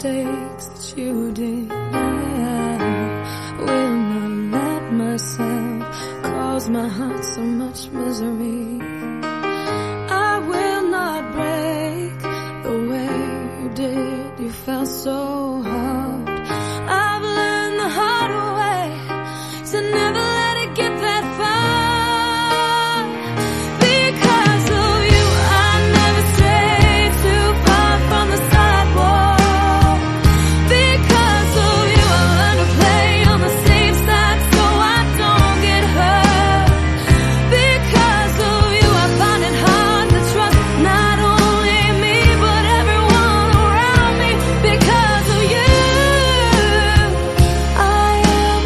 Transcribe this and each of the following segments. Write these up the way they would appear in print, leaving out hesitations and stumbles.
mistakes that you did. I will not let myself cause my heart so much misery. I will not break the way you did. You felt so hard. I've learned the hard way to never let it get that far. Because of you, I never strayed too far from the sidewalk. Because of you, I learned to play on the safe side so I don't get hurt. Because of you, I find it hard to trust not only me but everyone around me. Because of you, I am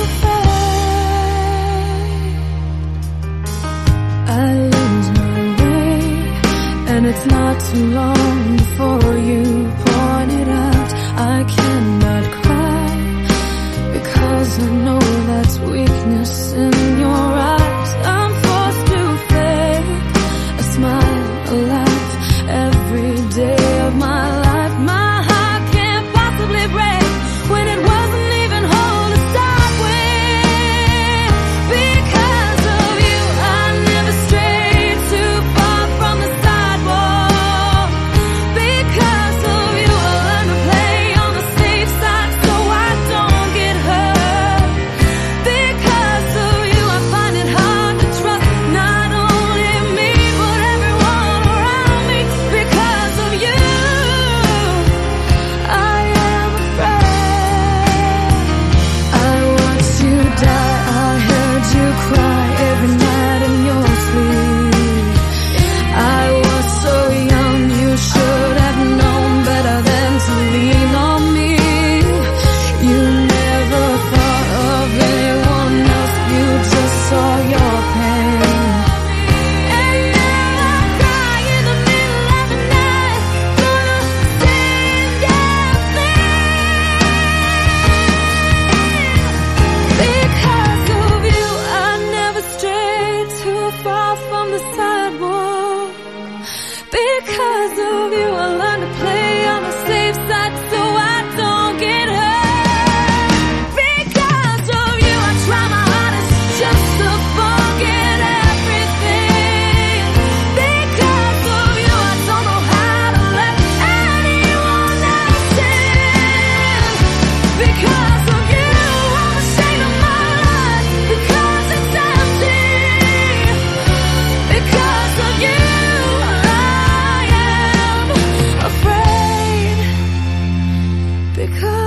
afraid I lose my way, and it's not too long before you point it out. I cannot cry because I know that's weakness in your eyes. I'm forced to fake a smile, a laugh every day of my life. My heart can't possibly break when it wasn't even whole to start with. Because of you, I never strayed too far from the sidewalk. Because of you, I learned to play on the safe side so I don't get hurt. Because of you, I find it hard to trust not only me but everyone around me. Because of you, I am afraid. I watched you die, I heard you cry every night in your sleep. I was so young, you should have known better than to lean on me. You never thought of anyone else, you just saw your pain. And now I cry in the middle of the night for the same damn thing. Because of you, I never strayed too far from the sidewalk. Because of you, I learned to play on the safe side so I don't get hurt. Because of you, I try my hardest just to forget everything. Because of you, I don't know how to let anyone else in. Because of you, I'm ashamed of my life because it's empty. Because of you, I am afraid. Because